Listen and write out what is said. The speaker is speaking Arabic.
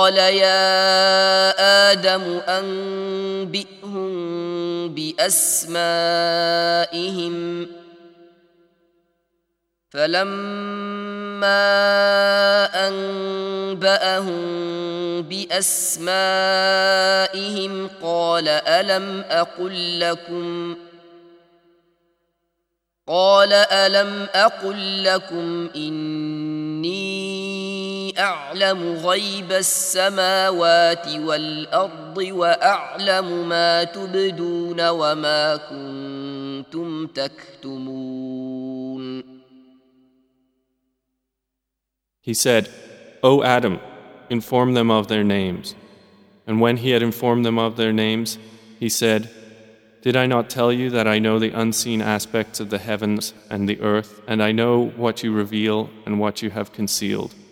قال يا آدم أنبئهم بأسمائهم فلما أنبأهم بأسمائهم قال ألم أقل لكم إني أعلم غيب السماوات والأرض وأعلم ما تبدون وما كنتم تكتمون. He said, O Adam, inform them of their names. And when he had informed them of their names, he said, Did I not tell you that I know the unseen aspects of the heavens and the earth, and I know what you reveal and what you have concealed?